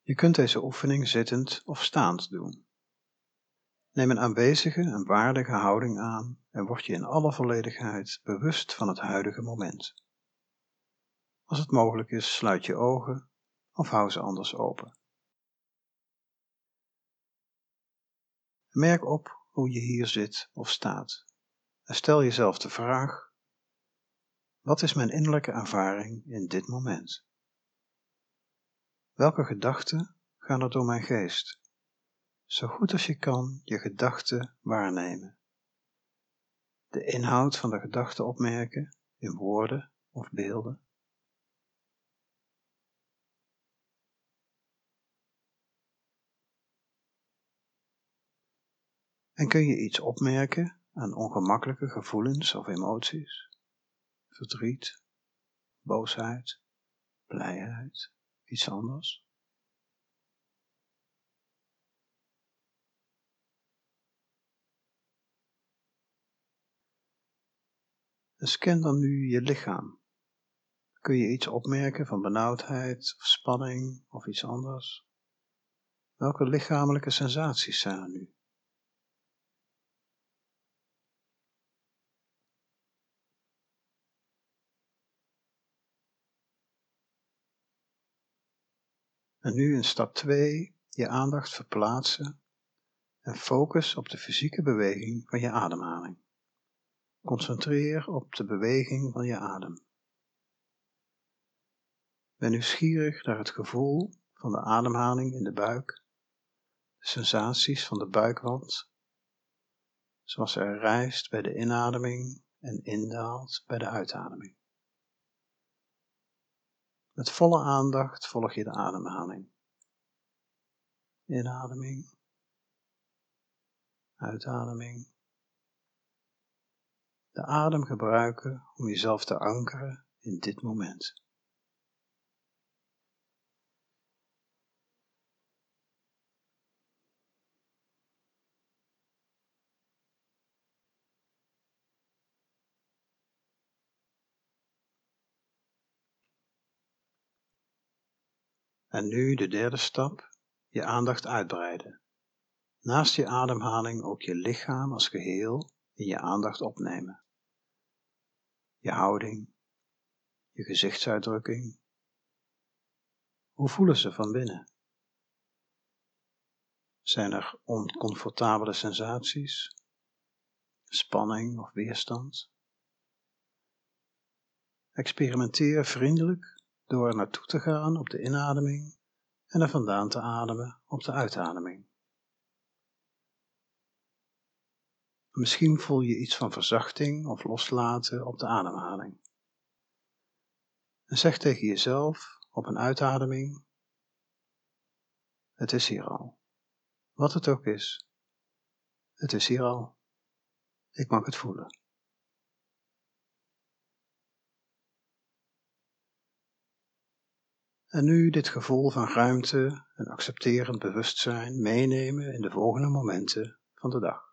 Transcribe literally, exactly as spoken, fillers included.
Je kunt deze oefening zittend of staand doen. Neem een aanwezige en waardige houding aan en word je in alle volledigheid bewust van het huidige moment. Als het mogelijk is, sluit je ogen of hou ze anders open. Merk op hoe je hier zit of staat en stel jezelf de vraag: wat is mijn innerlijke ervaring in dit moment? Welke gedachten gaan er door mijn geest? Zo goed als je kan je gedachten waarnemen. De inhoud van de gedachten opmerken in woorden of beelden. En kun je iets opmerken aan ongemakkelijke gevoelens of emoties? Verdriet, boosheid, blijheid, iets anders? En scan dan nu je lichaam. Kun je iets opmerken van benauwdheid of spanning of iets anders? Welke lichamelijke sensaties zijn er nu? En nu in stap twee je aandacht verplaatsen en focus op de fysieke beweging van je ademhaling. Concentreer op de beweging van je adem. Ben nieuwsgierig naar het gevoel van de ademhaling in de buik, de sensaties van de buikwand, zoals er rijst bij de inademing en indaalt bij de uitademing. Met volle aandacht volg je de ademhaling. Inademing, uitademing. De adem gebruiken om jezelf te ankeren in dit moment. En nu de derde stap, je aandacht uitbreiden. Naast je ademhaling ook je lichaam als geheel in je aandacht opnemen. Je houding, je gezichtsuitdrukking. Hoe voelen ze van binnen? Zijn er oncomfortabele sensaties, spanning of weerstand? Experimenteer vriendelijk door er naartoe te gaan op de inademing en er vandaan te ademen op de uitademing. Misschien voel je iets van verzachting of loslaten op de ademhaling. En zeg tegen jezelf op een uitademing: het is hier al. Wat het ook is, het is hier al. Ik mag het voelen. En nu dit gevoel van ruimte en accepterend bewustzijn meenemen in de volgende momenten van de dag.